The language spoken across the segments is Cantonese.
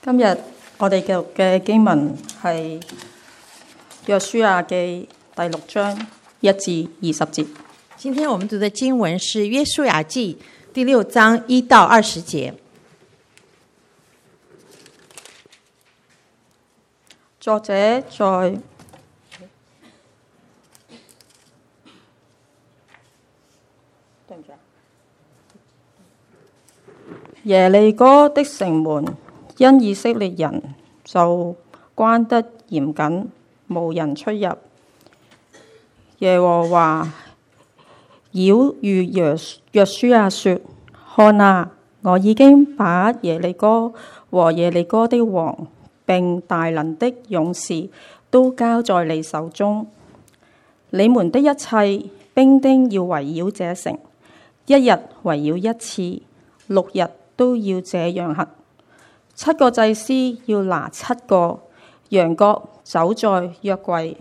今日我哋嘅經文係約書亞記第6章1至20節。 今天我們讀的經文是約書亞記第6章1到20節。 作者在耶利哥的城門，因以色列人就關得嚴謹，無人出入。耶和華曉諭約書亞說：看啊，我已經把耶利哥和耶利哥的王並大能的勇士都交在你手中。你們的一切兵丁要圍繞這城，一日圍繞一次，6日都要這樣行。7個祭司要拿7個羊角走在約櫃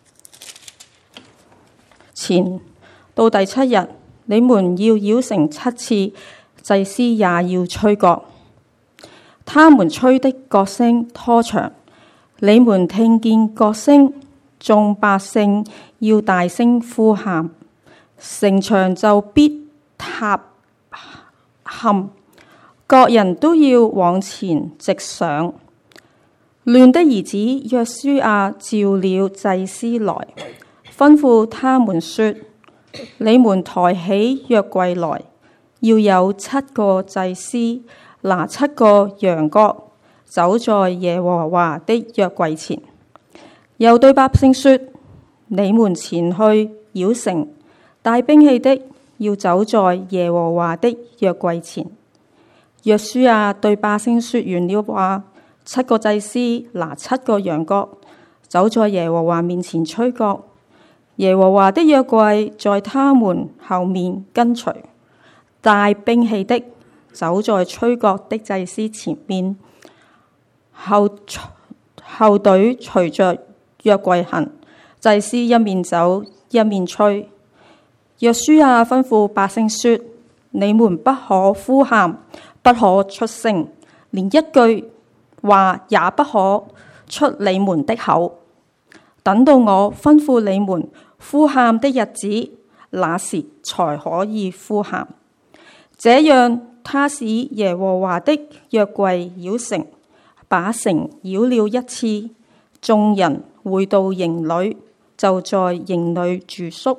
前，到第7日，你們要繞城7次，祭司也要吹角。他們吹的角聲拖長，你們聽見角聲，眾百姓要大聲呼喊，城牆就必塌陷，各人都要往前直上。嫩的兒子約書亞召了祭司來，吩咐他們說：你們抬起約櫃來，要有7個祭司拿7個羊角走在耶和華的約櫃前。又對百姓說：你們前去繞城，帶兵器的要走在耶和華的約櫃前。約書亞對百姓說完了話，7個祭司拿7個羊角走在耶和華面前吹角。耶和華的約櫃在他們後面跟隨，帶兵器的走在吹角的祭司前面，後隊隨着約櫃行，祭司一面走一面吹。約書亞吩咐百姓說：你們不可呼喊，不可出聲，連一句話也不可出你們的口，等到我吩咐你們呼喊的日子，那時才可以呼喊。這樣，他使耶和華的約櫃繞城，把城繞了一次。眾人回到營裏，就在營裏住宿。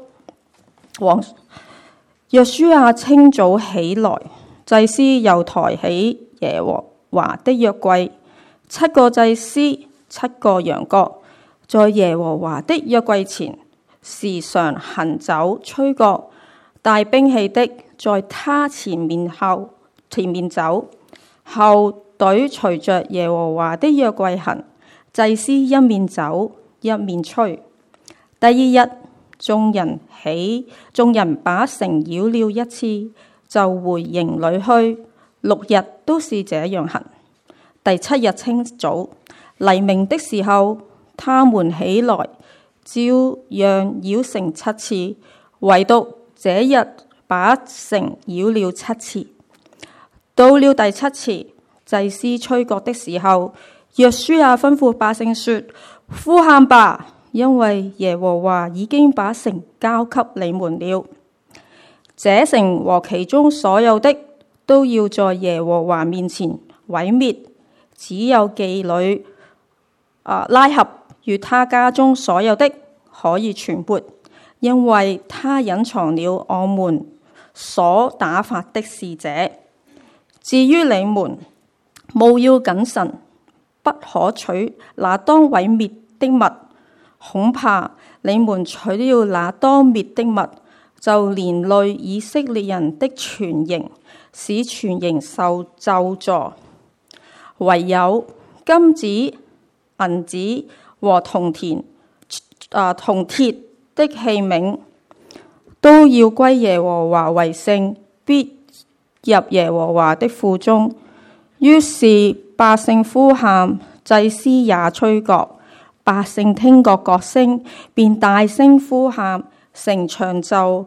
約書亞清早起來，祭司又抬起耶和華的約櫃，7個祭司7個羊角，在耶和華的約櫃前時常行走吹角，帶兵器的在他前面走，後隊隨着耶和華的約櫃行，祭司一面走一面吹。第2日，眾人把城繞了一次，就回營裏去，6日都是這樣行。第7日清早，黎明的時候，他們起來，照樣繞城7次，唯獨這日把城繞了7次。到了第7次，祭司吹角的時候，約書亞吩咐百姓說：呼喊吧，因為耶和華已經把城交給你們了。這城和其中所有的都要在耶和華面前毀滅，只有妓女拉合與他家中所有的可以存活，因為他隱藏了我們所打發的使者。至於你們，務要謹慎，不可取那當毀滅的物，恐怕你們取了那當滅的物，就連累以色列人的全營，使全營受咒詛。唯有金子、銀子和銅鐵的器皿，都要歸耶和華為聖，必入耶和華的庫中。於是百姓呼喊，祭司也吹角，百姓聽覺角聲，便大聲呼喊，城牆就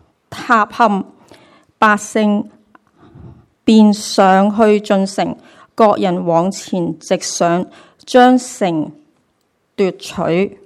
塌陷，百姓便上去進城， 各人往前直上，將城奪取。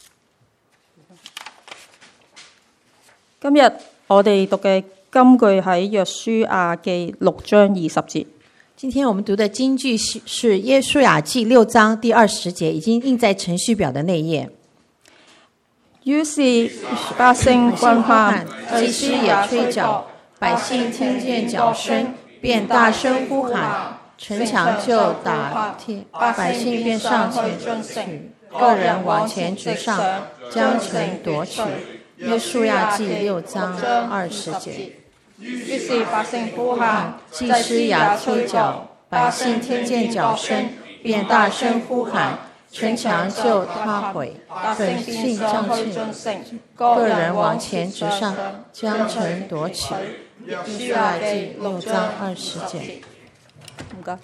今日我哋讀嘅金句喺約書亞記6章20節。 今天我們讀的金句是約書亞記6章第20節，已經印在程序表的內頁。 於是百姓歡喊， 祭司也吹角，百姓聽見角聲，便大聲呼喊，城牆就打天，百姓便上前去，個人往前直上，將城奪取。約書亞記6章20節。 於是百姓呼喊， 祭司也吹角，百姓聽見角聲，便大聲呼喊，城牆就塌毀，百姓上去，個人往前直上，將城奪取。約書亞記6章20節。 唔該。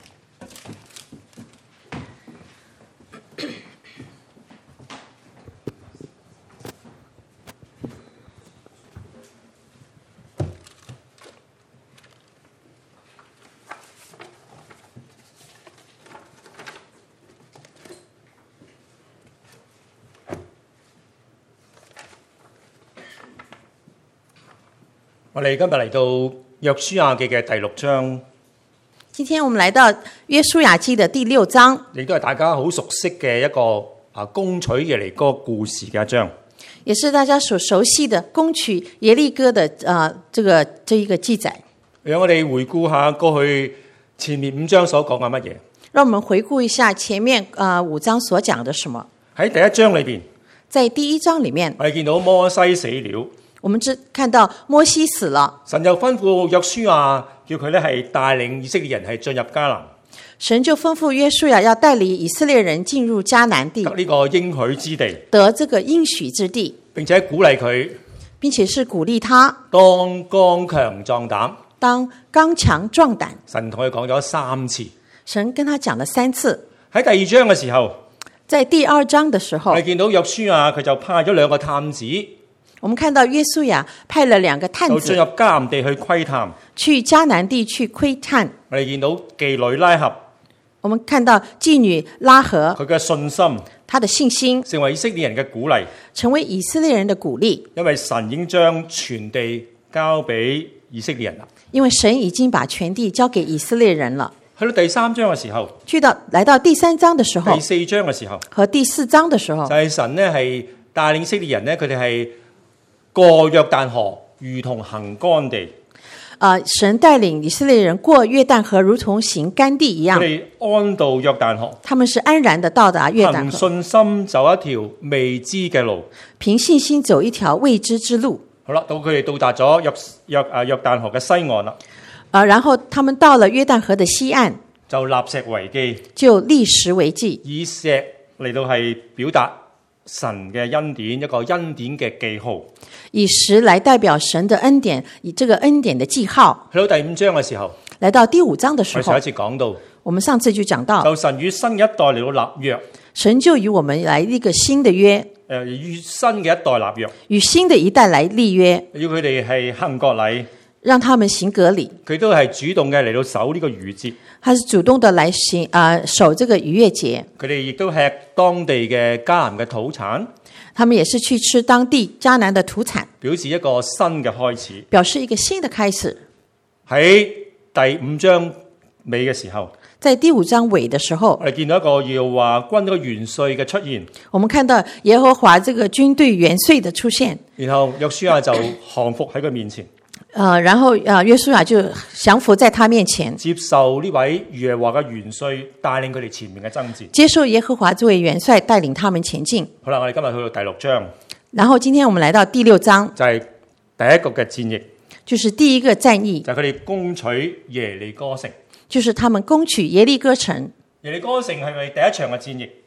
我哋今日嚟到約書亞記嘅第6章， 今天我們來到約書亞記的第6章， 亦都係大家好熟悉嘅一個攻取耶利哥故事嘅一章， 也是大家所熟悉的攻取耶利哥的這一個記載。 讓我哋回顧下過去前面5章所講嘅乜嘢。 讓我們回顧一下前面5章所講的什麼。 喺第1章裏邊， 在第1章裡面， 我哋見到摩西死了。 我們只看到摩西死了， 神就吩咐約書亞，叫佢咧係帶領以色列人係進入迦南。 神就吩咐約書亞要帶領以色列人進入迦南地， 得呢個應許之地， 得這個應許之地， 並且鼓勵佢， 並且是鼓勵他當剛強壯膽。 當剛強壯膽。 神同佢講咗3次， 神跟他講了3次。 喺第2章嘅時候， 在第2章的時候， 我哋見到約書亞佢就派咗2個探子。 我們看到約書亞派了2個探子就進入迦南地去窺探， 去迦南地去窺探。 我哋見到妓女拉合， 我們看到妓女拉合， 佢嘅信心， 她的信心成為以色列人嘅鼓勵， 成為以色列人的鼓勵。 因為神已經將全地交俾以色列人啦。 因為神已經把全地交給以色列人了。 去到第3章嘅時候， 來到第3章的時候， 第4章嘅時候， 和第4章的時候， 就係神呢係帶領以色列人呢，佢哋係過約旦河，如同行乾地。 神帶領以色列人過約旦河，如同行乾地一樣。 佢哋安到約旦河， 他們是安然的到達約旦河， 憑信心走一條未知嘅路， 憑信心走一條未知之路。 好啦，到佢哋到達咗約旦河嘅西岸啦。 然後他們到了約旦河的西岸， 就立石為記， 就立石為記， 以石嚟到係表達神嘅恩典，一個恩典嘅記號。 以石來代表神的恩典，以這個恩典的記號。 去到第5章嘅時候， 來到第5章的時候， 我上一次講到， 我們上次就講到， 就神與新一代嚟到立約， 神就與我們來一個新的約， 與新嘅一代立約， 與新的一代來立約， 要佢哋係行割禮， 讓他們行割禮。 佢都係主動嘅嚟到守呢個逾節， 他是主動的來守這個逾越節。 佢哋亦都吃當地嘅迦南嘅土產， 他們也是去吃當地迦南的土產， 表示一個新嘅開始， 表示一個新的開始。 喺第5章尾嘅時候， 在第5章尾的時候， 我哋見到一個耶和華軍隊元帥嘅出現， 我們看到耶和華這個軍隊元帥的出現， 然後約書亞就降服喺佢面前， 然後約書亞就降服在他面前， 接受呢位耶和華嘅元帥帶領佢哋前面嘅爭戰， 接受耶和華這位元帥帶領他們前進。 好啦，我哋今日去到第6章， 然後今天我們來到第6章， 就係第一個嘅戰役， 就是第一個戰役， 就係佢哋攻取耶利哥城。 就是他們攻取耶利哥城。 耶利哥城係咪第一場嘅戰役？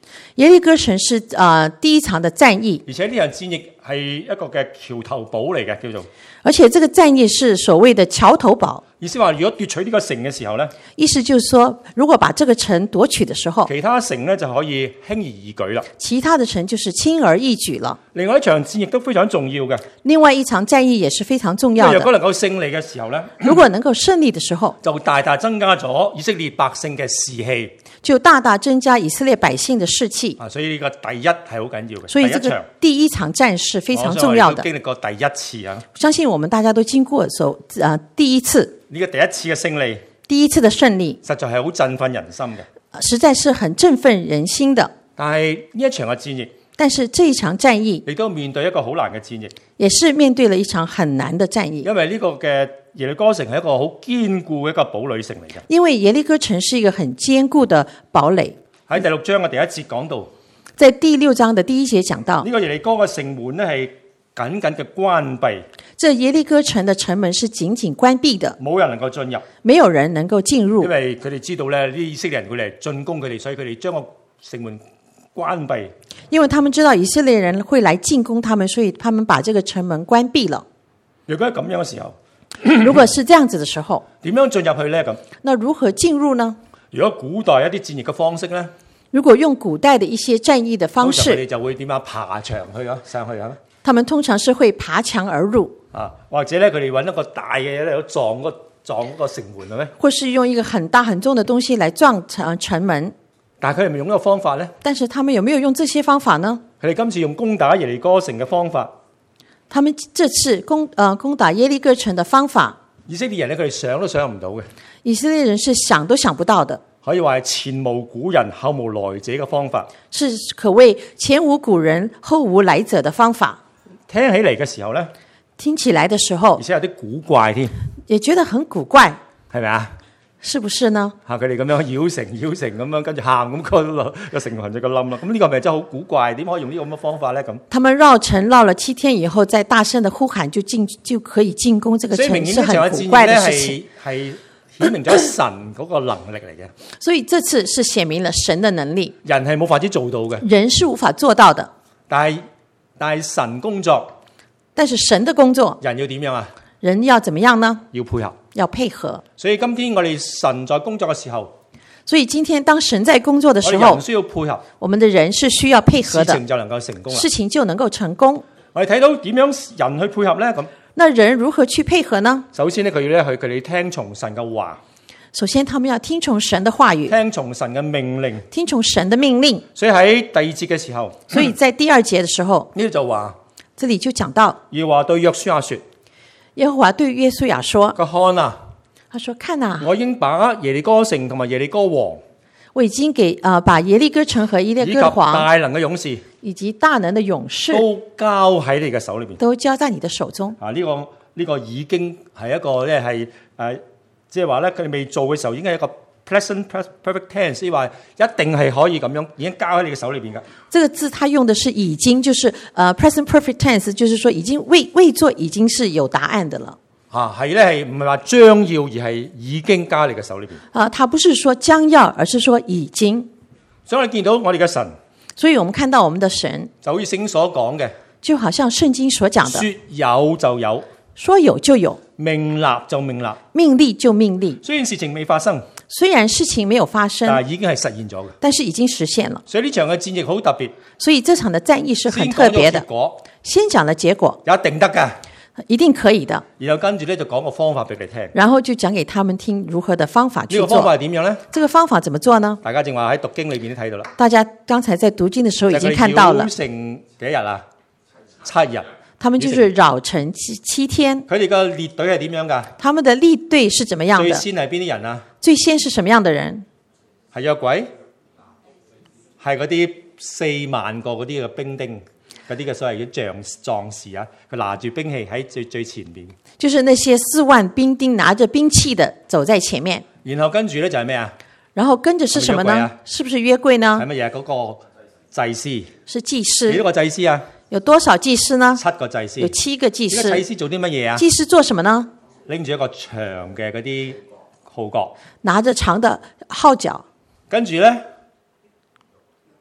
耶利哥城是第一場的戰役， 而且呢場戰役係一個嘅橋頭堡嚟嘅，叫做而且這個戰役是所謂的橋頭堡。 意思話，如果奪取呢個城嘅時候咧， 意思就是說，如果把這個城奪取的時候， 其他城咧就可以輕而易舉啦。 其他的城就是輕而易舉了。 另外一場戰役都非常重要嘅， 另外一場戰役也是非常重要的。 若果能夠勝利嘅時候咧， 如果能夠勝利的時候， 就大大增加咗以色列百姓嘅士氣就大大增加以色列百姓的士氣。 啊！所以呢個第一係好緊要嘅。 所以這個第一場戰是非常重要的。 我經歷過第一次啊， 相信我們大家都經過第一次。 呢個第一次嘅勝利， 第一次的勝利， 實在係好振奮人心嘅， 實在是很振奮人心的。 但係呢一場嘅戰役， 但是這一場戰役亦都面對一個好難嘅戰役， 也是面對了一場很難的戰役。 因為呢個嘅耶利哥城係一個好堅固嘅一個堡壘城嚟嘅。 因為耶利哥城是一個很堅固的堡壘。 喺第6章嘅第1節講到， 在第6章的第1節講到， 呢個耶利哥嘅城門咧係緊緊嘅關閉。 這耶利哥城的城門是緊緊關閉的， 冇人能夠進入， 沒有人能夠進入， 因為佢哋知道咧，呢啲以色列人會嚟進攻佢哋，所以佢哋將個城門關閉。 因為他們知道以色列人會來進攻他們，所以他們把這個城門關閉了。 如果係咁樣嘅時候， 如果是這樣子的時候， 點樣進入去呢？咁那如何進入呢？ 如果古代一啲戰役嘅方式咧， 如果用古代的一些戰役的方式， 佢哋就會點樣爬牆去啊，上去啊。 他們通常是會爬牆而入， 啊，或者咧佢哋揾一個大嘅嘢嚟撞個城門係咪？ 或是用一個很大很重的東西來撞城門。 但係佢哋咪用呢個方法咧？ 但是他們有沒有用這些方法呢？ 佢哋今次用攻打耶利哥城嘅方法， 他們這次攻打耶利哥城的方法， 以色列人咧佢哋想都想唔到嘅。 以色列人是想都想不到的， 可以話係前無古人後無來者嘅方法， 是可謂前無古人後無來者的方法。 聽起嚟嘅時候咧， 聽起來的時候， 而且有啲古怪添， 也覺得很古怪， 係咪啊？ 是不是呢？ 佢哋咁樣繞城咁樣，跟住喊咁個城門就個冧啦。咁呢個咪真係好古怪？點可以用呢個咁嘅方法咧？咁他們繞城繞了7天以後，再大聲的呼喊就可以進攻這個城，是很古怪的事情。 係顯明咗神嗰個能力嚟嘅。 所以這次是顯明了神的能力， 人係冇法子做到嘅， 人是無法做到的。 但係神工作， 但是神的工作， 人要點樣啊？ 人要怎麼樣呢？ 要配合， 要配合。 所以今天我哋神在工作嘅時候， 所以今天當神在工作的時候， 我哋人需要配合， 我們的人是需要配合的， 事情就能夠成功啦。 事情就能夠成功。 我哋睇到點樣人去配合咧？咁那人如何去配合呢？ 首先咧，佢哋聽從神嘅話。 首先，他們要聽從神的話語， 聽從神嘅命令， 聽從神的命令。 所以喺第2節嘅時候， 所以在第2節的時候， 呢度就話， 這裡就講到， 耶和華對約書亞說， 耶和華對約書亞說， 佢看啊， 他說看啊， 我已經把耶利哥城同埋耶利哥王， 我已經把耶利哥城和耶利哥王大能嘅勇士以及大能的勇士都交喺你嘅手裏邊， 都交在你的手中。 啊，呢個已經係一個咧係即係話咧，佢哋未做嘅時候已經係一個 present perfect tense，即係話一定係可以咁樣，已經交喺你嘅手裏邊㗎。 這個字，它用的是已經，就是present perfect tense，就是說已經未做，已經是有答案的了。 係咧係唔係話將要，而係已經交喺你嘅手裏邊。 它不是說將要，而是說已經。 所以我哋見到我哋嘅神， 所以我們看到我們的神， 就好似聖經所講嘅， 就好像聖經所講的， 說有就有， 說有就有， 命立就命立， 命立就命立。 雖然事情未發生， 雖然事情沒有發生， 但係已經係實現咗嘅。 但是已經實現了。 所以呢場嘅戰役好特別。 所以這場的戰役是很特別的。先講了結果， 有一定得㗎， 一定可以的。 然後跟住咧就講個方法俾你聽。 然後就講給他們聽如何的方法去做。 呢個方法係點樣咧？ 這個方法怎麼做呢？ 大家正話喺讀經裏邊都睇到啦。 大家剛才在讀經的時候已經看到了。 繞城幾日啊？7日。 他們就是繞城7天。 佢哋嘅列隊係點樣㗎？ 他們的列隊是怎麼樣的？ 最先係邊啲人啊？ 最先是什麼樣的人？ 係約櫃，係嗰啲4萬個嗰啲嘅兵丁，嗰啲嘅所謂嘅壯士啊，佢拿住兵器喺最前邊。就是那些4萬兵丁拿着兵器的走在前面。 然後跟住咧就係咩啊？ 然後跟着是什麼呢？是不是約櫃呢？ 係乜嘢？嗰個祭司。 是祭司。 幾多個祭司啊？ 有多少祭司呢 ？7個祭司。 有7個祭司。 祭司做啲乜嘢啊？ 祭司做什麼呢？ 拎住一個長嘅嗰啲號角， 拿着長的號角。 跟住咧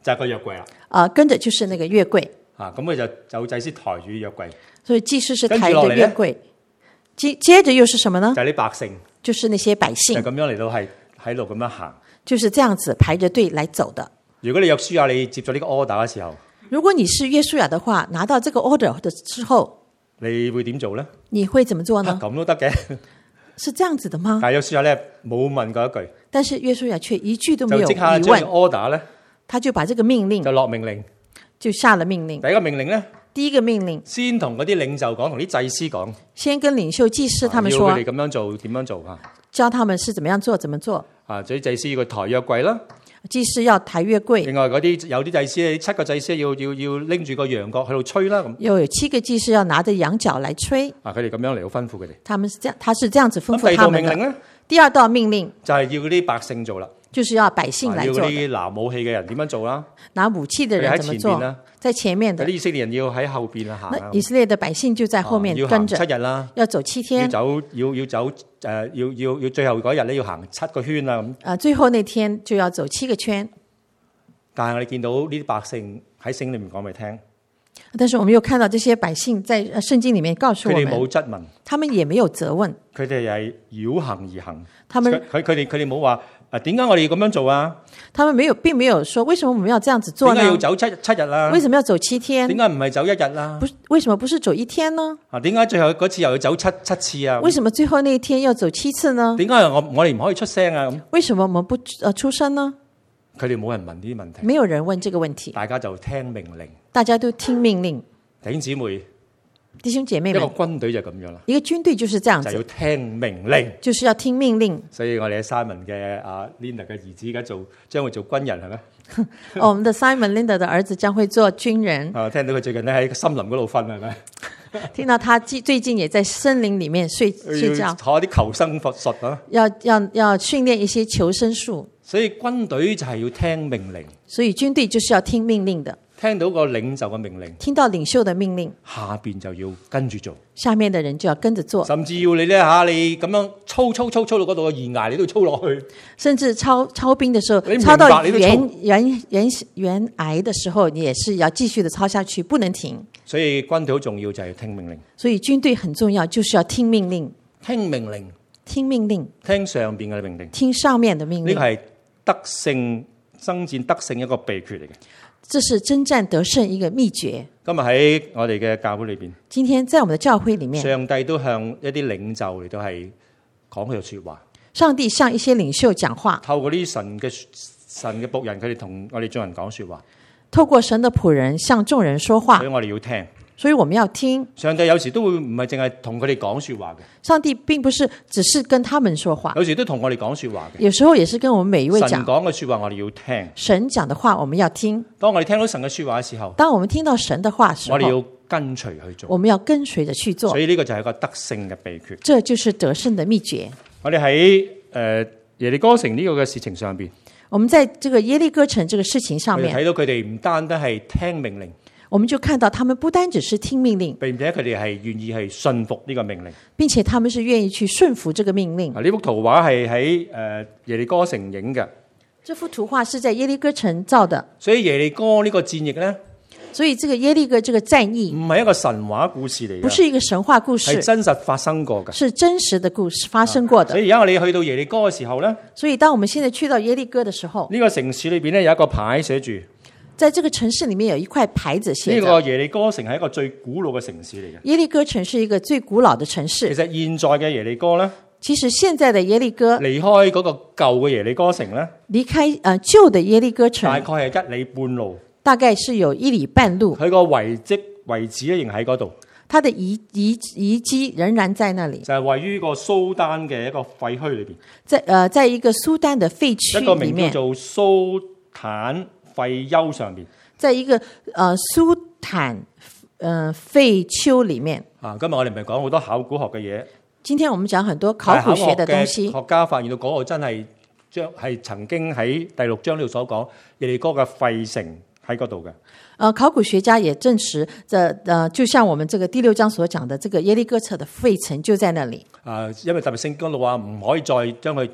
就係個約櫃啦。 跟着就是那個約櫃。 咁佢就有祭司抬住約櫃， 所以祭司是抬着約櫃。接着又是什麼呢？ 就係啲百姓， 就是那些百姓， 就咁樣嚟到係喺度咁樣行， 就是這樣子排着隊來走的。 如果你約書亞你接咗呢個 order 嘅時候， 如果你是約書亞的話，拿到這個 order 的之後， 你會點做呢？ 你會怎麼做呢？ 咁都得嘅， 是這樣子的嗎？ 但係約書亞咧冇問過一句， 但是約書亞卻一句都沒有疑就即刻將問， order 咧他就把這個命令就落命令， 就下了命令。 第一個命令咧， 第一個命令， 先同嗰啲領袖講，同啲祭司講， 先跟領袖祭司他們說， 要佢哋咁樣做，點樣做啊？ 教他們是怎麼樣做，怎麼做。 所以祭司要佢抬約櫃啦。 祭司要抬約櫃， 另外嗰啲有啲祭司，7個祭司要拎住個羊角喺度吹啦咁。 又有7個祭司要拿着羊角來吹。 佢哋咁樣嚟到吩咐佢哋。 他是這樣子吩咐他們的。 第二道命令咧， 第二道命令就係要嗰啲百姓做啦。 就是要百姓來做。 要嗰啲拿武器嘅人點樣做啦？ 拿武器的人怎麼做？在前面的。 啲以色列人要喺後邊行。 以色列的百姓就在後面跟着。 要行7日啦， 要走7天。 要走要最後嗰日咧要行7個圈啦咁。 最後那天就要走7個圈。 但係我哋見到呢啲百姓喺聖經裏面講俾你聽， 但是我們又看到這些百姓在聖經裏面告訴我們， 佢哋冇質問， 他們也沒有責問， 佢哋係繞行而行。 佢哋冇話點解我哋要咁樣做啊？ 他們並沒有說為什麼我們要這樣子做呢？ 點解要走7日啦？ 為什麼要走7天？ 點解唔係走1日啦？ 為什麼不是走1天呢？ 點解最後嗰次又要走七次啊？ 為什麼最後那一天要走7次呢？ 點解我哋唔可以出聲啊？ 為什麼我們不出聲呢？ 佢哋冇人問呢啲問題， 沒有人問這個問題， 大家就聽命令， 大家都聽命令。 弟兄姊妹、 弟兄姐妹們， 一個軍隊就咁樣啦， 一個軍隊就是這樣子， 就要聽命令， 就是要聽命令。 所以我哋喺 Simon 嘅Linda 嘅兒子而家將會做軍人係咪？ 我們的 Simon Linda 的兒子將會做軍人。 聽到佢最近咧喺森林嗰度瞓係咪？ 聽到他最近也在森林裡面睡覺，學啲求生術啊， 要訓練一些求生術。 所以軍隊就係要聽命令， 所以軍隊就是要聽命令的。 聽到個領袖嘅命令， 聽到領袖的命令， 下邊就要跟住做， 下面的人就要跟着做， 甚至要你咧你咁樣操到嗰度嘅懸崖，你都要操落去。 甚至操兵的時候，操到懸崖的時候，你也是要繼續的操下去，不能停。 所以軍隊好重要就係聽命令。 所以軍隊很重要，就是要聽命令， 聽命令， 聽命令， 聽上邊嘅命令， 聽上面的命令。 呢個係得勝爭戰得勝一個秘訣嚟嘅。 這是征戰得勝一個秘訣。 今日喺我哋嘅教會裏邊， 今天在我們的教會裏面， 上帝都向一啲領袖嚟到係講佢嘅說話。 上帝向一些領袖講話， 透過啲神嘅僕人，佢哋同我哋眾人講說話。 透過神的僕人向眾人說話， 所以我哋要聽。 所以我們要聽。 上帝有時都會唔係淨係同佢哋講說話嘅。 上帝並不是只是跟他們說話， 有時都同我哋講說話嘅。 有時候也是跟我們每一位講。 神講嘅說話我哋要聽。 神講的話我們要聽。 當我哋聽到神嘅說話嘅時候， 當我們聽到神的話的時候， 我哋要跟隨去做。 我們要跟隨着去做。 所以呢個就係一個得勝嘅秘訣。 這就是得勝的秘訣。 我哋喺耶利哥城呢個嘅事情上邊， 我們在這個耶利哥城這個事情上面， 睇到佢哋唔單單係聽命令， 我們就看到他們不單只是聽命令， 並且佢哋係願意係信服呢個命令， 並且他們是願意去順服這個命令。 呢幅圖畫係喺耶利哥城影嘅。 這幅圖畫是在耶利哥城造的。 所以耶利哥呢個戰役呢， 所以這個耶利哥這個戰役唔係一個神話故事嚟嘅， 不是一個神話故事， 係真實發生過嘅， 是真實的故事發生過的。 所以而家我哋去到耶利哥嘅時候呢， 所以當我們現在去到耶利哥的時候， 呢個城市裏邊呢有一個牌寫住， 在這個城市裡面有一塊牌子寫着， 呢個耶利哥城係一個最古老嘅城市嚟嘅。 耶利哥城是一個最古老的城市。 其實現在嘅耶利哥呢， 其實現在的耶利哥離開嗰個舊嘅耶利哥城呢， 離開舊的耶利哥城大概係1里半路， 大概是有1里半路。 佢個遺址咧仍喺嗰度， 它的遺跡仍然在那裡， 就係位於個蘇丹嘅一個廢墟裏邊， 在一個蘇丹的廢墟一個裡面， 名叫做蘇坦廢丘上邊， 在一個蘇坦廢丘裡面。 今日我哋唔係講好多考古學嘅嘢， 今天我們講很多考古學的東西。 學家發現到嗰個真係曾經喺第6章呢度所講耶利哥嘅廢城喺嗰度嘅。 考古學家也證實，就像我們這個第6章所講的，這個耶利哥城的廢城就在那裡。 因為特別聖經都話唔可以再將佢再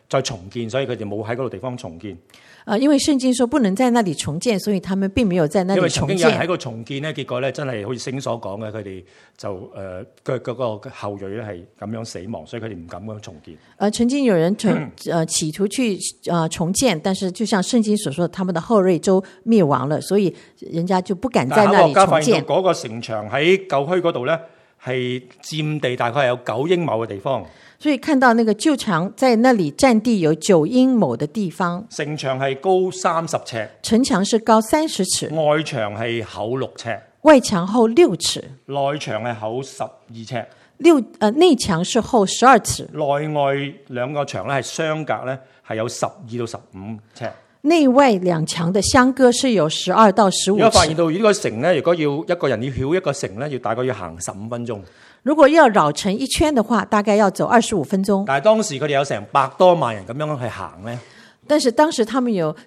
再重建，所以佢哋冇喺嗰度地方重建。 因為聖經說不能在那裡重建，所以他們並沒有在那因為裡重建。 曾經有人喺嗰度重建咧，結果咧真係好似聖所講嘅，佢哋就嗰個後裔咧係咁樣死亡，所以佢哋唔敢咁重建。 曾經有人企圖去重建，但是就像聖經所說，他們的後裔都滅亡了，所以人家就不敢在那裡重建。 但係考古家發現到嗰個城牆喺舊墟嗰度咧，係佔地大概係有9英畝嘅地方。 所以看到那個舊牆在那裡佔地有9英畝的地方， 城牆係高30尺， 城牆是高30尺， 外牆係厚6尺， 外牆厚6尺， 內牆係厚12尺， 內牆是厚12尺， 內外兩個牆咧係相隔咧係有12到15尺。 內外兩牆的相隔是有12到15尺。 如果發現到呢個城咧，如果要一個人要繞一個城咧，大概要行15分鐘。 如果要繞城一圈的話，大概要走25分鐘。 但係當時佢哋有成100多萬人咁樣去行咧， 但是當時他們有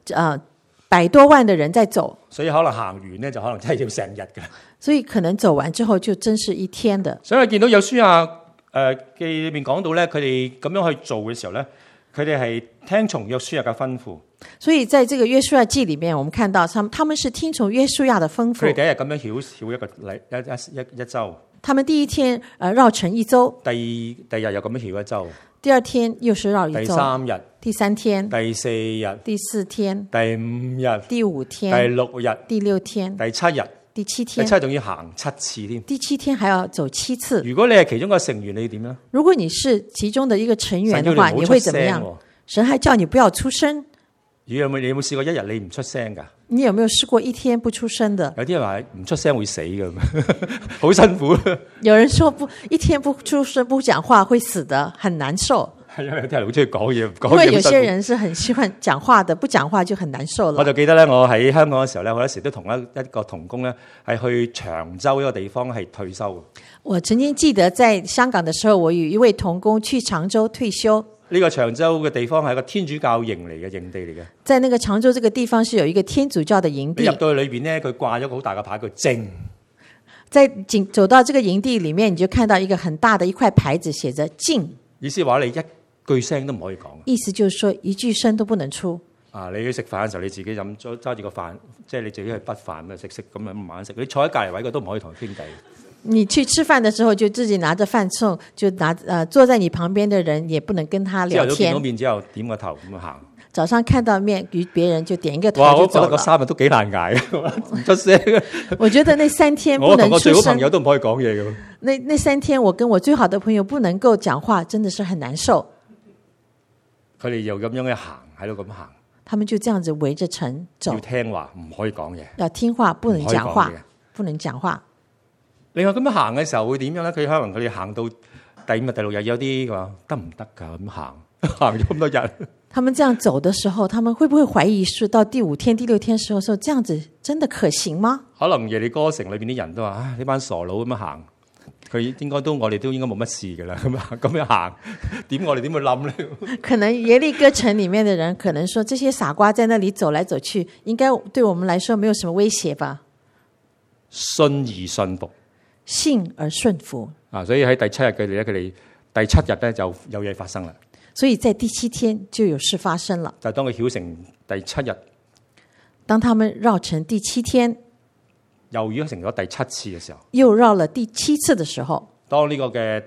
100多萬的人在走， 所以可能行完咧就可能真係要成日嘅。 所以可能走完之後就真是一天的。 所以見到約書亞記裏面講到咧，佢哋咁樣去做嘅時候咧，佢哋係聽從約書亞嘅吩咐。 所以在這個約書亞記裏面，我們看到他們是聽從約書亞的吩咐。 佢哋第一日咁樣繞一個一週。 他們第一天繞城一週， 第二日又咁樣繞一週， 第二天又是繞一週， 第三日， 第三天， 第四日， 第四天， 第5日， 第5天， 第6日， 第6天， 第7日， 第7天， 第7仲要行7次添。 第7天還要走7次。 如果你係其中一個成員，你點咧？ 如果你是其中的一個成員的話，你會怎麼樣？神還叫你不要出聲。 你有冇試過一日你唔出聲㗎？ 你有沒有試過一天不出聲的？ 有啲人話唔出聲會死㗎，好辛苦。 有人說一天不出聲不講話會死的，很難受。 係因為有啲人好中意講嘢， 因為有些人是很喜歡講話的，不講話就很難受了。 我就記得咧，我喺香港嘅時候咧，好多時都同一個同工咧係去長洲一個地方係退休。 我曾經記得在香港的時候，我與一位同工去長洲退休。 呢個長洲嘅地方係一個天主教營嚟嘅營地嚟嘅。 在那個長洲這個地方是有一個天主教的營地。 你入到去裏邊咧，佢掛咗個好大嘅牌，叫靜。 在走到這個營地裡面，你就看到一個很大的一塊牌子，寫着靜。 意思話你一句聲都唔可以講。 意思就是說一句聲都不能出。 啊！你去食飯嘅時候，你自己揸住個飯，即係你自己去筆飯咁食咁樣慢慢食。你坐喺隔離位嘅都唔可以同佢傾偈。 你去吃飯的時候，就自己拿着飯餸，就坐在你旁邊的人也不能跟他聊天。 之後都見到面之後，點個頭咁樣行。 早上看到面與別人就點一個頭哇！ 就走了。 我覺得嗰3日都幾難捱，唔出聲。 我覺得那3天不能出聲。 我同我最好朋友都唔可以講嘢嘅。 那3天，我跟我最好的朋友不能夠講話，真的是很難受。 佢哋又咁樣嘅行喺度咁行。 他們就這樣子圍着城走。 要聽話，唔可以講嘢。 要聽話，不能講話，不能講話。 另外咁樣行嘅時候會點樣咧？佢可能佢哋行到第5日、第6日有啲話得唔得㗎？咁行咗咁多日。 他們這樣走的時候，他們會不會懷疑是到第5天、第6天時候，說這樣子真的可行嗎？ 可能耶利哥城裏邊啲人都話：唉，呢班傻佬咁樣行，佢應該我哋都應該冇乜事㗎啦。咁樣行，我哋點會冧咧？ 可能耶利哥城裡面的人可能說：這些傻瓜在那裡走來走去，應該對我們來說沒有什麼威脅吧？ 信而信服。 信而順服啊！所以喺第7日佢哋第7日咧就有嘢發生啦。 所以在第7天就有事發生了。 就當佢繞城第7日，當他們繞城第7天， 又繞成咗第7次嘅時候， 又繞了第7次嘅時候， 當呢個嘅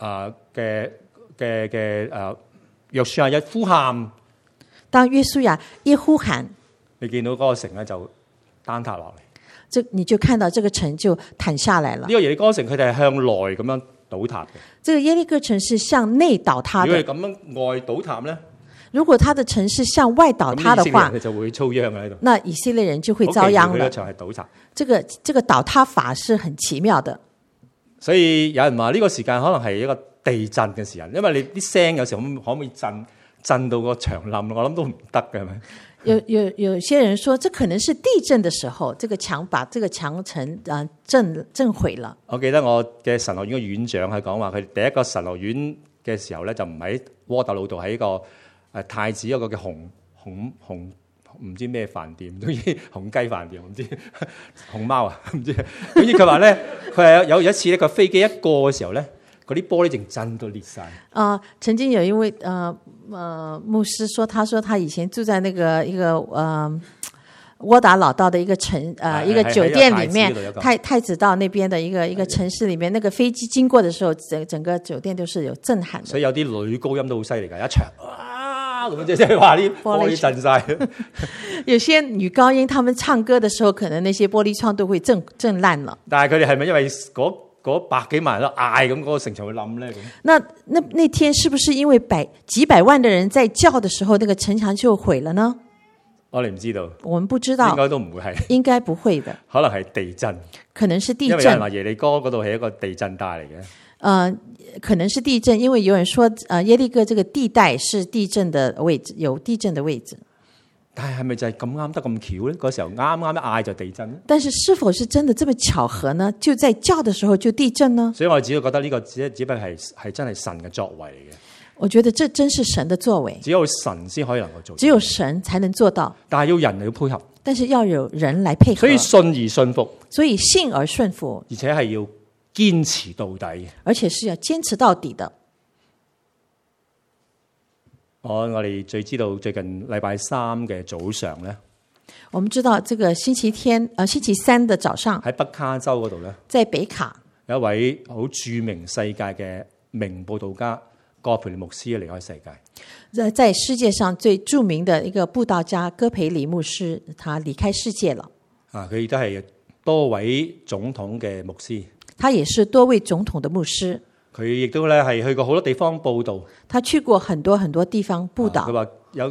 約書亞一呼喊， 當約書亞一呼喊， 你見到嗰個城咧就坍塌落嚟。 你就看到這個城就塌下來了。 呢個耶利哥城佢哋係向內咁樣倒塌嘅。 這個耶利哥城是向內倒塌的。 如果係咁樣外倒塌咧， 如果他的城是向外倒塌的話， 佢就會遭殃喺度。 那以色列人就會遭殃了。 佢場係倒塌。 這個倒塌法是很奇妙的。 所以有人話呢個時間可能係一個地震嘅時間，因為你啲聲有時候可唔可以震到個牆冧？我諗都唔得嘅，係咪？ 有些人說，這可能是地震的時候，這個牆把這個牆城震毀了。我記得我嘅神學院嘅院長係講話，佢第一個神學院嘅時候咧，就唔喺窩打老道，喺一個太子一個嘅紅唔知咩飯店，總之紅雞飯店，唔知熊貓啊，唔知。總之佢話咧，佢係有一次咧，個飛機一過嘅時候咧， 嗰啲玻璃淨震到裂晒。 曾經有一位牧師說，他說他以前住在那個一個窩打老道的一個一個酒店裡面，太子道那邊的一個城市裡面，那個飛機經過的時候，整個酒店都是有震撼的。 所以有啲女高音都好犀利㗎，一場哇咁樣即係話啲玻璃震晒。 有些女高音，他們唱歌的時候，可能那些玻璃窗都會震爛了。 但係佢哋係咪因為嗰百幾萬人都嗌咁，嗰個城牆會冧咧？咁那天是不是因為幾百萬的人在叫的時候，那個城牆就毀了呢？ 我哋唔知道， 我們不知道， 應該都唔會係， 應該不會的， 可能係地震， 可能是地震。 因為有人話耶利哥嗰度係一個地震帶嚟嘅。 可能是地震，因為有人說耶利哥這個地帶是地震的位置，有地震的位置。 但係咪就係咁啱得咁巧咧？嗰時候啱啱一嗌就地震咧？ 但是是否是真的這麼巧合呢？就在叫的時候就地震呢？ 所以我只係覺得呢個只不過係真係神嘅作為嚟嘅。 我覺得這真是神的作為， 只有神先可以能夠做到， 只有神才能做到。 但係要人嚟配合， 但是要有人來配合， 所以信而信服， 所以信而順服， 而且係要堅持到底， 而且是要堅持到底的。 我哋最知道最近禮拜三嘅早上咧， 我們知道這個星期三的早上喺北卡州嗰度咧， 在北卡有一位好著名世界嘅名佈道家葛培理牧師離開世界。 在世界上最著名的一個佈道家葛培理牧師，他離開世界了。 佢亦都係多位總統嘅牧師， 他也是多位總統的牧師。 佢亦都咧係去過好多地方佈道， 他去過很多很多地方佈道。 佢話有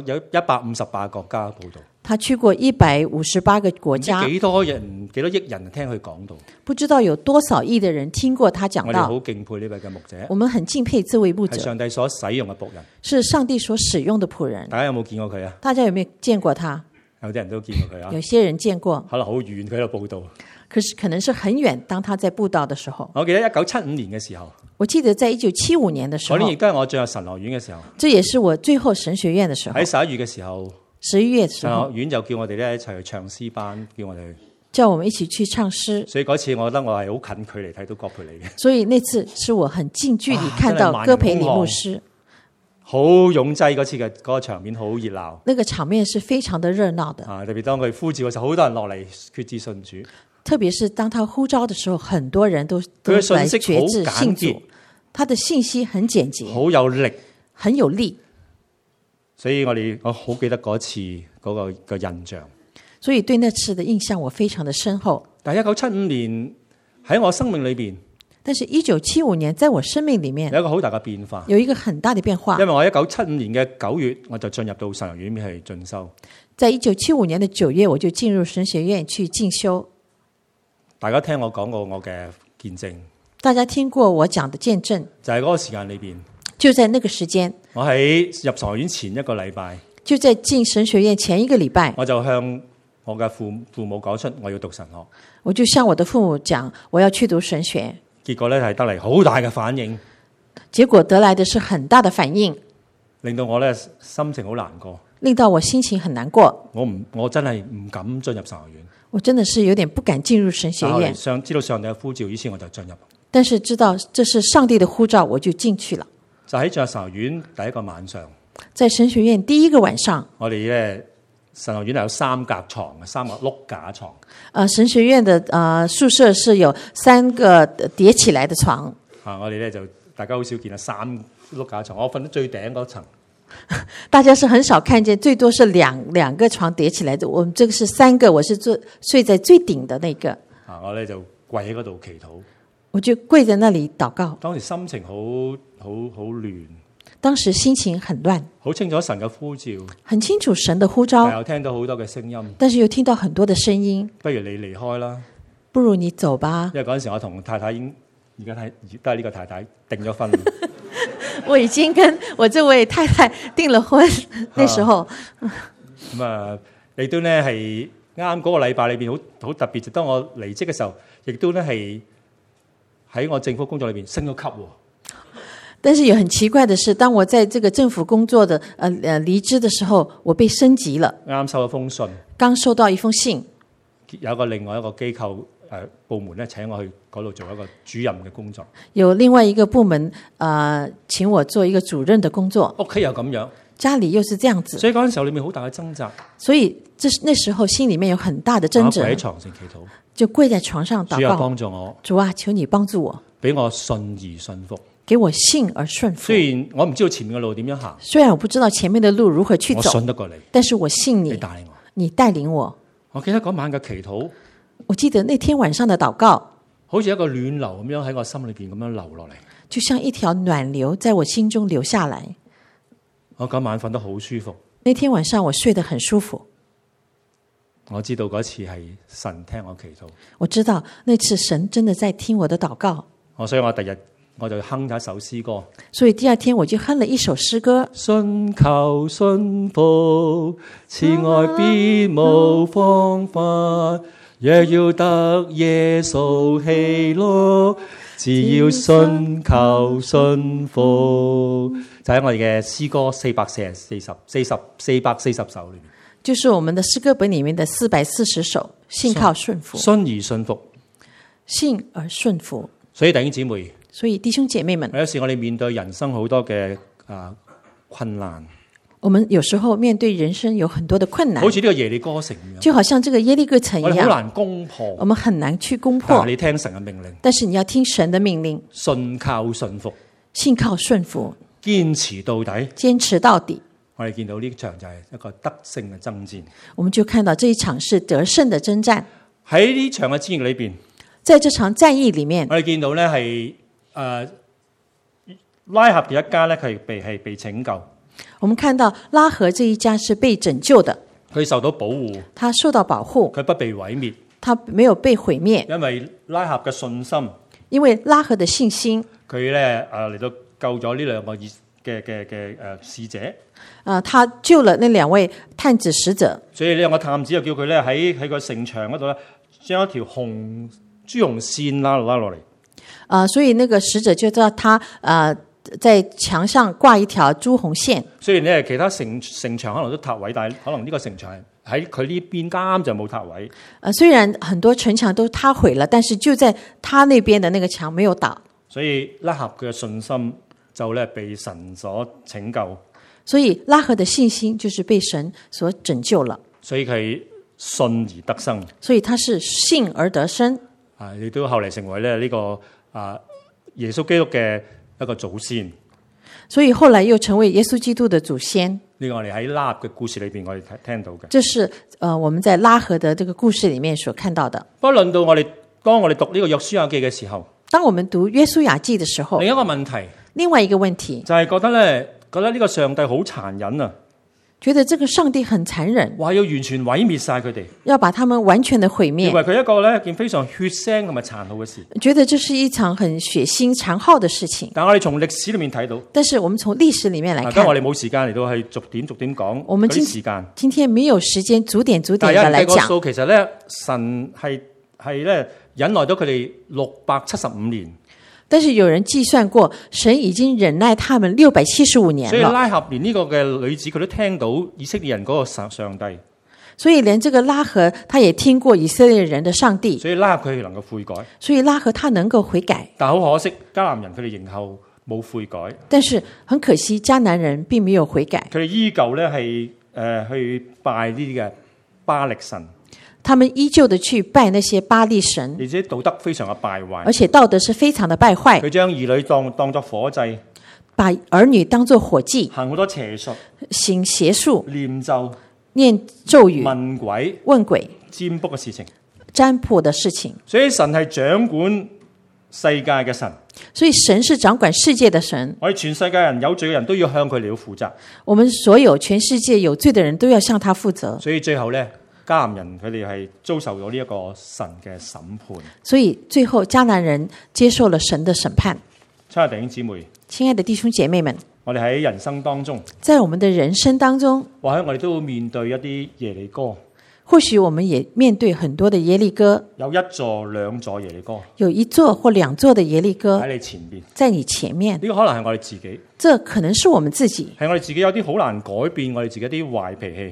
158個國家佈道。 他去過158個國家， 幾多億人聽佢講道， 不知道有多少億的人聽過他講道。 我哋好敬佩呢位嘅牧者， 我們很敬佩這位牧者， 係上帝所使用嘅僕人， 是上帝所使用的僕人。 大家有冇見過佢啊？ 大家有沒有見過他？ 有啲人都見過佢啊， 有些人見過， 可能好遠佢喺度佈道， 可能是很遠。當他在佈道的時候， 我記得1975年嘅時候， 我記得在1975年的時候， 嗰年亦都係我進入神學院嘅時候， 這也是我最後神學院的時候。 喺11月嘅時候 ，11月的時候， 神學院就叫我哋咧一齊去唱詩班，叫我哋去， 叫我們一起去唱詩。 所以嗰次我覺得我係好近距離睇到葛培理嘅， 所以那次是我很近距離看到葛培理牧師， 好擁擠嗰次嘅嗰個場面好熱鬧， 那個場面是非常的熱鬧的。 特別當佢呼召嘅時候，好多人落嚟決志信主。 特別是當他呼召的時候，很多人都來決志信主。他的信息很簡潔， 好有力， 很有力。 所以我好記得嗰次嗰個印象。 所以對那次的印象我非常的深厚。 但係1975年喺我生命裏邊， 但是1975年在我生命裡面有一個好大嘅變化， 有一個很大的變化。 因為我1975年嘅9月我就進入到神學院去進修。 在1975年的9月我就進入神學院去進修。 大家聽我講過我嘅見證， 大家聽過我講的見證， 就係嗰個時間裏邊， 就在那個時間， 我喺入神學院前一個禮拜， 就在進神學院前一個禮拜， 我就向我嘅父母講出我要讀神學， 我就向我的父母講我要去讀神學， 結果咧係得嚟好大嘅反應， 結果得來的是很大的反應， 令到我咧心情好難過， 令到我心情很難過， 我真係唔敢進入神學院。 我真的是有點不敢進入神學院。 知道上帝嘅呼召，於是我就進入。 但是知道這是上帝的呼召，我就進去了。 就喺進入神學院第一個晚上， 在神學院第一個晚上， 我哋咧神學院係有3格床，3個碌架床。 神學院的宿舍是有3個疊起來的床。 我哋咧就大家好少見到3碌架床，我瞓喺最頂嗰層。 大家是很少看見，最多是兩個床疊起來的。我們這個是3個，我是睡在最頂的那個。 我咧就跪喺嗰度祈禱， 我就跪在那裡禱告。 當時心情好亂， 當時心情很亂， 好清楚神嘅呼召， 很清楚神的呼召， 又聽到好多嘅聲音， 但是又聽到很多的聲音。 不如你離開啦， 不如你走吧。 因為嗰陣時我同太太已經而家都係呢個太太訂咗婚。 我已經跟我這位太太訂了婚，那時候。 亦都咧係啱嗰個禮拜裏邊好特別，就當我離職嘅時候，亦都咧係喺我政府工作裏邊升咗級。 但是也很奇怪的是，當我在這個政府工作的離職的時候，我被升級了。 啱收咗封信， 剛收到一封信， 有另外一個機構部門咧請我去嗰度做一個主任嘅工作。 有另外一個部門請我做一個主任的工作， 屋企又咁樣， 家裡又是這樣子， 所以嗰陣時候裏面好大嘅掙扎。 所以那時候心裡面有很大的掙扎， 跪喺床上祈禱， 就跪在床上禱主啊告， 幫助我， 主啊，求你幫助我， 俾我信而信服。 給我信而順服。 雖然我唔知道前面嘅路點樣行， 雖然我不知道前面的路如何去我走， 信得過你， 但是我信你， 你帶領我。 你帶領我。 我記得嗰晚嘅祈禱， 我記得那天晚上的禱告， 好似一個暖流咁樣喺我心裏邊咁樣流落嚟。 就像一條暖流在我心中流下來。 我嗰晚瞓得好舒服， 那天晚上我睡得很舒服。 我知道嗰次係神聽我祈禱。 我知道那次神真的在聽我的禱告， 所以我第日我就哼咗一首詩歌。 所以第二天我就哼了一首詩歌： 信求信服，慈愛必無方法，若要得耶穌喜樂，只要信求信服。就喺我哋嘅詩歌440首裏面， 就是我們的詩歌本裡面的440首，信靠順服， 信而信服， 信而順服。 所以弟兄姊妹， 所以弟兄姐妹們， 有時我哋面對人生好多嘅困難， 我們有時候面對人生有很多的困難， 好似呢個耶利哥城咁樣， 就好像這個耶利哥城一樣， 我哋好難攻破， 我們很難去攻但破。 係你聽神嘅命令， 但是你要聽神的命令， 信靠信服， 信靠順服， 堅持到底。 堅持到底。 我哋見到呢場就係一個得勝嘅爭戰。 我們就看到這一場是得勝的征戰。 喺呢場嘅戰役裏邊， 在這場戰役裡面， 我哋見到咧係拉合嘅一家咧，佢係被拯救， 我們看到拉合這一家是被拯救的， 佢受到保護， 他受到保護， 佢不被毀滅， 他沒有被毀滅， 因為拉合嘅信心， 因為拉合的信心， 佢咧嚟到救咗呢兩個嘅使者。 他救了那兩位探子使者， 所以呢兩個探子又叫佢咧喺個城牆嗰度咧，將一條朱紅線拉落嚟。 所以那個使者就知道他在牆上掛一條朱紅線。 雖然咧其他城牆可能都塌毀，但係可能呢個城牆喺佢呢邊啱就冇塌毀。 雖然很多城牆都塌毀了，但是就在他那邊的那個牆沒有倒。 所以拉合嘅信心就咧被神所拯救。 所以拉合的信心就是被神所拯救了。 所以佢信而得生。 所以他是信而得生。 亦都後嚟成為咧呢個耶穌基督嘅一個祖先。 所以後來又成為耶穌基督的祖先。 呢個我哋喺拉合嘅故事裏邊，我哋聽到嘅。 這是我們在拉合的這個故事裡面所看到的。 不過論到當我哋讀呢個約書亞記嘅時候， 當我們讀約書亞記的時候， 另一個問題， 另外一個問題就係覺得呢個上帝好殘忍啊！ 覺得這個上帝很殘忍， 話要完全毀滅晒佢哋， 要把他們完全的毀滅。 認為佢一個一件非常血腥同埋殘酷嘅事。 覺得這是一場很血腥殘酷的事情。 但我哋從歷史裏面睇到， 但是我們從歷史裡面來看， 今日我哋冇時間嚟到去逐點講嗰啲時間。 今天沒有時間逐點的來講。 數其實咧，神係咧忍耐咗佢哋675年。 但是有人計算過，神已經忍耐他們675年了。 所以拉合連呢個嘅女子佢都聽到以色列人嗰個上帝。 所以連這個拉合，他也聽過以色列人的上帝。 所以拉合佢哋能夠悔改。 所以拉合他能夠悔改。 但好可惜，迦南人佢哋仍後冇悔改。 但是很可惜，迦南人並沒有悔改。 佢哋依舊咧係去拜呢啲嘅巴力神。 他們依舊的去拜那些巴力神， 而且道德非常嘅敗壞， 而且道德是非常的敗壞。 佢將兒女當作火祭， 把兒女當作火祭， 行好多邪術， 行邪術， 念咒、 念咒語、問鬼、 占卜嘅事情， 占卜的事情。 所以神係掌管世界嘅神， 所以神是掌管世界的神。 我哋全世界人有罪嘅人都要向佢哋要負責。 我們所有全世界有罪的人都要向他負責。 所以最後咧，迦南人佢哋係遭受咗呢一個神嘅審判。 所以最後迦南人接受了神的審判。 親愛的弟兄姊妹， 親愛的弟兄姐妹們， 我哋喺人生當中， 在我們的人生當中， 或許我哋都會面對一啲耶利哥。 或許我們也面對很多的耶利哥， 有一座、兩座耶利哥， 有一座或兩座的耶利哥喺你前邊， 在你前面。 呢個可能係我哋自己， 這可能是我們自己， 係我哋自己有啲好難改變我哋自己啲壞脾氣。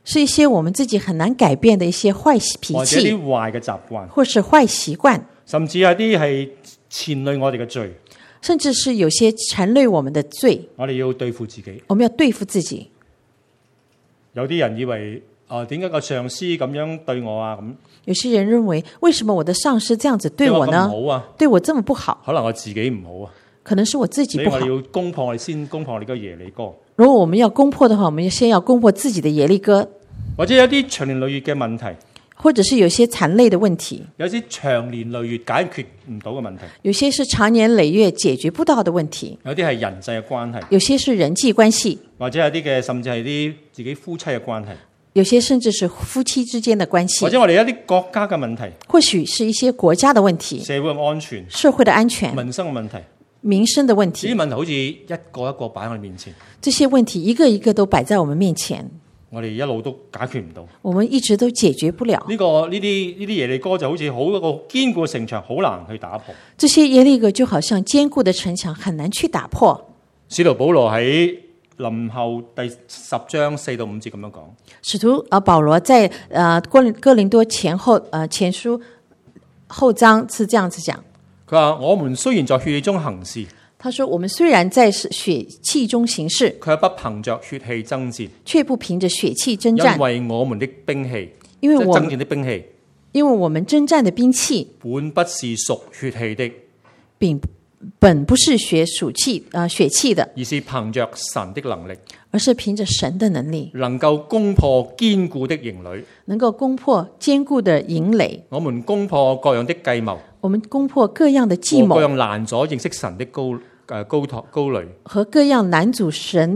是一些我們自己很難改變的一些壞脾或者一氣， 啲壞嘅習慣， 或是壞習慣， 甚至有啲係纏累我哋嘅罪， 甚至是有些纏累我們的罪， 我哋要對付自己。 我們要對付自己。 有啲人以為點解個上司咁樣對我啊？咁有些人認為，為什麼我的上司這樣子對我呢？ 點解咁好啊？ 對我這麼不好， 可能我自己唔好啊。 可能是我自己不好。 所以我哋要攻破，我哋先攻破我哋個耶利哥。 如果我們要攻破的話，我們先要攻破自己的耶利哥， 或者有啲長年累月嘅問題， 或者是有些殘累的問題， 有啲長年累月解決唔到嘅問題， 有些是長年累月解決不到的問題， 有啲係人際嘅關係， 有些是人際關係， 或者有啲嘅甚至係啲自己夫妻嘅關係， 有些甚至是夫妻之間的關係， 或者我哋一啲國家嘅問題， 或許是一些國家的問題， 社會嘅安全、 社會的安全、 民生嘅問題。 民生的問呢啲題， 問題好似一個一個擺喺我哋面前， 這些問題一個一個都擺在我們面前， 我哋一路都解決唔到。 我們一直都解決不了。 呢啲耶利哥就好似好一個堅固嘅城牆，好難去打破。 這些耶利哥就好像堅固的城牆，很難去打破。 使徒保羅喺林後第10章4到5節咁樣講。 使徒保羅在哥林多前書後章是這樣子講。 佢話：我們雖然在血氣中行事， 他說：我們雖然在血氣中行事， 卻不憑着血氣爭戰， 卻不憑着血氣爭戰， 因為我們的兵器， 因為我爭戰的兵器， 因為我們征戰的兵器本不是屬血氣的， 本不是血氣的， 而是憑着神的能力， 而是憑着神的能力， 能夠攻破堅固的營壘。 能夠攻破堅固的營壘。 我們攻破各樣的計謀， 我們攻破各樣的計謀， 和各樣攔阻認識神的高壘， 和各樣攔阻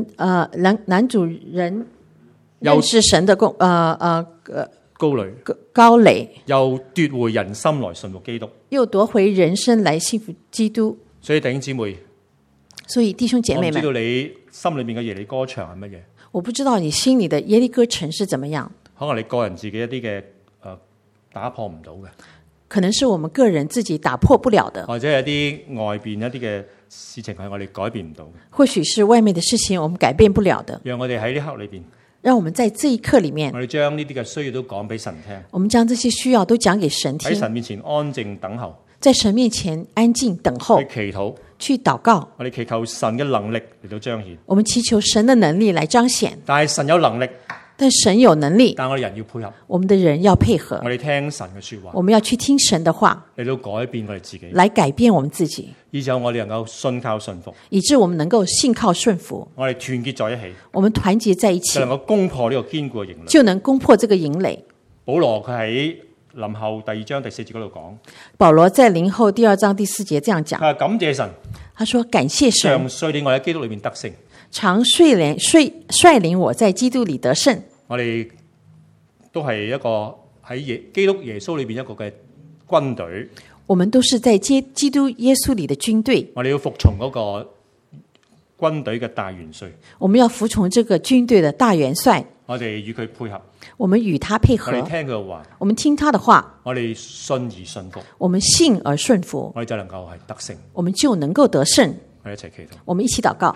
人認識神的高壘， 又奪回人心來信服基督。 又奪回人生來信服基督。 所以弟兄姊妹， 所以弟兄姐妹們， 我唔知道你心裏面嘅耶利哥牆係乜嘢？ 我不知道你心裡的耶利哥城是怎麼樣， 可能你個人自己一啲嘅打破唔到嘅， 可能是我們個人自己打破不了的， 或者有啲外邊一啲嘅事情係我哋改變唔到嘅。 或許是外面的事情我們改變不了的。 讓我哋喺呢刻裏邊， 讓我們在這一刻裡面， 我哋將呢啲嘅需要都講俾神聽， 我們將這些需要都講給神聽， 喺神面前安靜等候， 在神面前安靜等候， 去祈禱， 去禱告。 我哋祈求神嘅能力嚟到彰顯。 我們祈求神的能力來彰顯， 但係神有能力， 但神有能力， 但我哋人要配合， 我們的人要配合， 我哋聽神嘅說話， 我們要去聽神的話， 嚟到改變我哋自己， 來改變我們自己， 以至我哋能夠信靠順服， 以致我們能夠信靠順服， 我哋團結在一起， 我們團結在一起就，能夠攻破呢個堅固嘅營壘。 就能攻破這個營壘。 保羅佢喺林後第2章第4節嗰度講， 保羅在林後第2章第4節這樣講， 佢話感謝神， 他說感謝神， 常率領我喺基督裏面得勝。 常率領我在基督裏得勝。 我哋都係一個喺基督耶穌裏邊一個嘅軍隊， 我們都是在基督耶穌裏的軍隊， 我哋要服從嗰個軍隊嘅大元帥， 我們要服從這個軍隊的大元帥， 我哋與佢配合， 我們與他配合， 我哋聽佢嘅話， 我們聽他的話， 我哋信而信服， 我們信而順服， 我哋就能夠係得勝。 我們就能夠得勝。 我哋一齊祈禱。 我們一起禱告。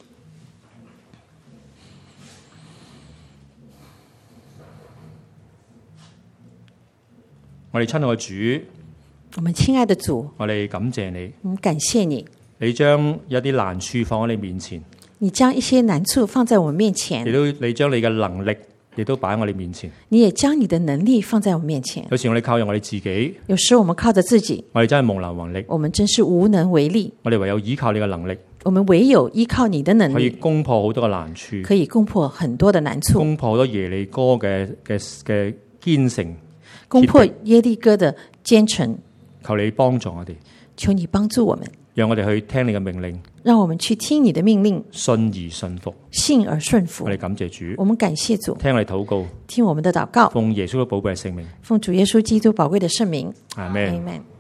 我哋親愛嘅主， 我們親愛的主， 我哋感謝你， 我們感謝你， 你將一啲難處放喺你面前， 你將一些難處放在我們面前， 你將你嘅能力亦都擺喺我哋面前。 你也將你的能力放在我們面前。 有時我哋靠用我哋自己， 有時我們靠着自己， 我哋真係無能為力， 我們真是無能為力。 我哋唯有依靠你嘅能力， 我們唯有依靠你的能可以力， 攻破好多嘅難處， 可以攻破很多的難處， 攻破好多耶利哥嘅堅城。 攻破耶利哥的堅城。 求你幫助我哋， 求你幫助我們， 讓我哋去聽你嘅命令， 讓我們去聽你的命令， 信而信服。 信而順服我。哋感謝主， 我們感謝主， 聽我哋禱告， 聽我們的禱告， 奉耶穌嘅寶貴聖名， 奉主耶穌基督寶貴的聖名。 阿們。 Amen。